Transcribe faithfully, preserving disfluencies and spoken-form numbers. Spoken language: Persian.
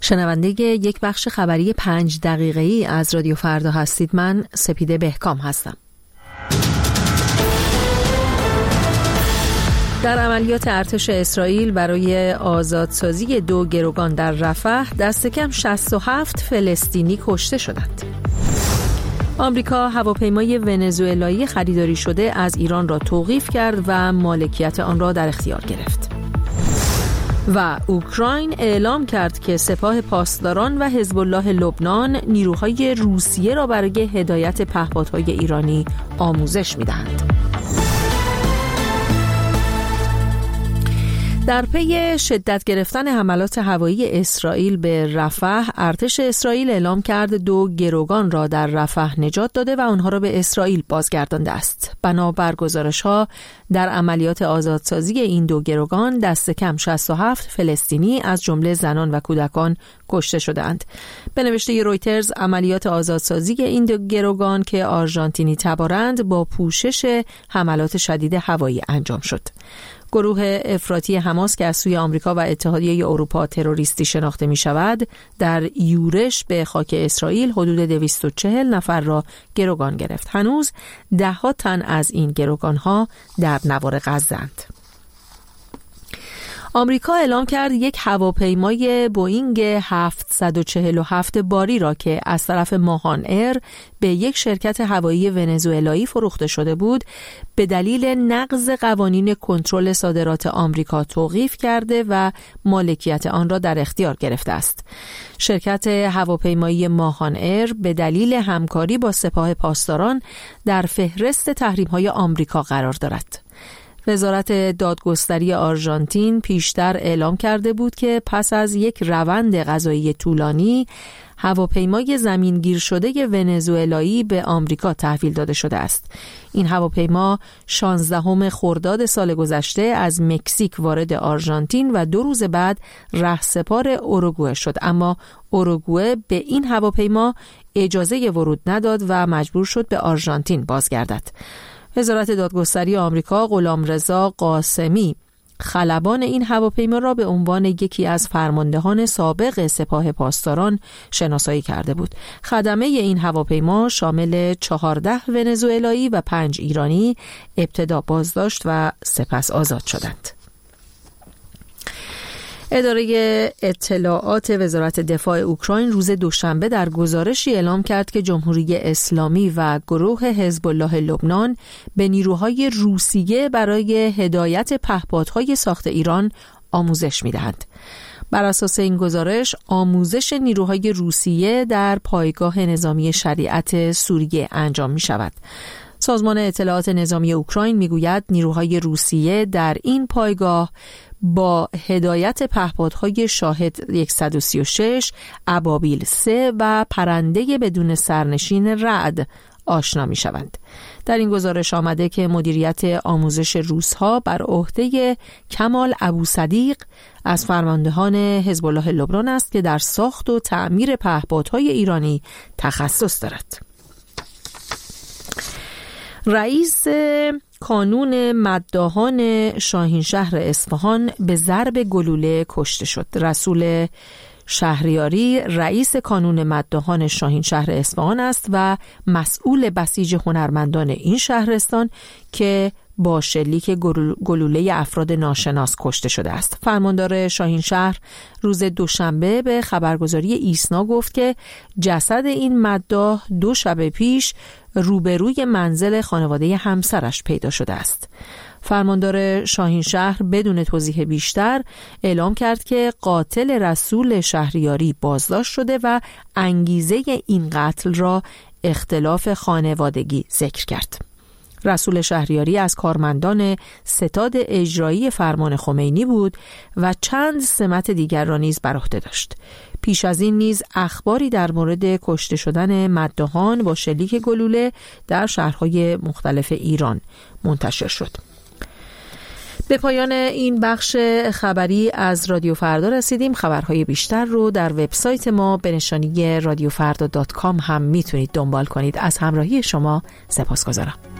شنونده یک بخش خبری پنج دقیقه‌ای از رادیو فردا هستید. من سپیده بهکام هستم. در عملیات ارتش اسرائیل برای آزادسازی دو گروگان در رفح دست کم شصت و هفت فلسطینی کشته شدند. آمریکا هواپیمای ونزوئلایی خریداری شده از ایران را توقیف کرد و مالکیت آن را در اختیار گرفت. و اوکراین اعلام کرد که سپاه پاسداران و حزب الله لبنان نیروهای روسیه را برای هدایت پهپادهای ایرانی آموزش می‌دهند. در پی شدت گرفتن حملات هوایی اسرائیل به رفح، ارتش اسرائیل اعلام کرد دو گروگان را در رفح نجات داده و آنها را به اسرائیل بازگردانده است. بنابر گزارش‌ها در عملیات آزادسازی این دو گروگان دست کم شصت و هفت فلسطینی از جمله زنان و کودکان کشته شدند. به نوشته رویترز، عملیات آزادسازی این دو گروگان که آرژانتینی تبارند با پوشش حملات شدید هوایی انجام شد. گروه افراطی حماس که از سوی آمریکا و اتحادیه اروپا تروریستی شناخته می شود، در یورش به خاک اسرائیل حدود دویست و چهل نفر را گروگان گرفت. هنوز ده ها تن از این گروگان ها در نوار غزه‌اند. آمریکا اعلام کرد یک هواپیمای بوئینگ هفتصد و چهل و هفت باری را که از طرف ماهان ایر به یک شرکت هوایی ونزوئلایی فروخته شده بود، به دلیل نقض قوانین کنترل صادرات آمریکا توقیف کرده و مالکیت آن را در اختیار گرفته است. شرکت هواپیمایی ماهان ایر به دلیل همکاری با سپاه پاسداران در فهرست تحریم‌های آمریکا قرار دارد. وزارت دادگستری آرژانتین پیشتر اعلام کرده بود که پس از یک روند قضایی طولانی، هواپیمای زمینگیر شده ونزوئلایی به آمریکا تحویل داده شده است. این هواپیما شانزدهم خرداد سال گذشته از مکزیک وارد آرژانتین و دو روز بعد رهسپار اوروگوئه شد، اما اوروگوئه به این هواپیما اجازه ورود نداد و مجبور شد به آرژانتین بازگردد. وزارت دادگستری آمریکا غلامرضا قاسمی خلبان این هواپیما را به عنوان یکی از فرماندهان سابق سپاه پاسداران شناسایی کرده بود. خدمه این هواپیما شامل چهارده ونزوئلایی و پنج ایرانی ابتدا بازداشت و سپس آزاد شدند. اداره اطلاعات وزارت دفاع اوکراین روز دوشنبه در گزارشی اعلام کرد که جمهوری اسلامی و گروه حزب الله لبنان به نیروهای روسیه برای هدایت پهپادهای ساخت ایران آموزش می‌دهند. بر اساس این گزارش، آموزش نیروهای روسیه در پایگاه نظامی شریعت سوریه انجام می‌شود. سازمان اطلاعات نظامی اوکراین میگوید نیروهای روسیه در این پایگاه با هدایت پهپادهای شاهد صد و سی و شش، ابابیل سه و پرنده بدون سرنشین رعد آشنا می شوند. در این گزارش آمده که مدیریت آموزش روس‌ها بر عهده کمال ابوصدیق از فرماندهان حزب الله لبنان است که در ساخت و تعمیر پهپادهای ایرانی تخصص دارد. رئیس کانون مداحان شاهینشهر اصفهان به ضرب گلوله کشته شد. رسول شهریاری رئیس کانون مداحان شاهینشهر اصفهان است و مسئول بسیج هنرمندان این شهرستان که با شلیک گلوله افراد ناشناس کشته شده است. فرماندار شاهینشهر روز دوشنبه به خبرگزاری ایسنا گفت که جسد این مداح دو شب پیش روبروی منزل خانواده همسرش پیدا شده است. فرماندار شاهینشهر بدون توضیح بیشتر اعلام کرد که قاتل رسول شهریاری بازداشت شده و انگیزه این قتل را اختلاف خانوادگی ذکر کرد. رسول شهریاری از کارمندان ستاد اجرایی فرمان خمینی بود و چند سمت دیگر را نیز بر عهده داشت. پیش از این نیز اخباری در مورد کشته شدن مداحان با شلیک گلوله در شهرهای مختلف ایران منتشر شد. به پایان این بخش خبری از رادیو فردا رسیدیم. خبرهای بیشتر رو در وبسایت ما به نشانی رادیو فردا دات کام هم میتونید دنبال کنید. از همراهی شما سپاسگزارم.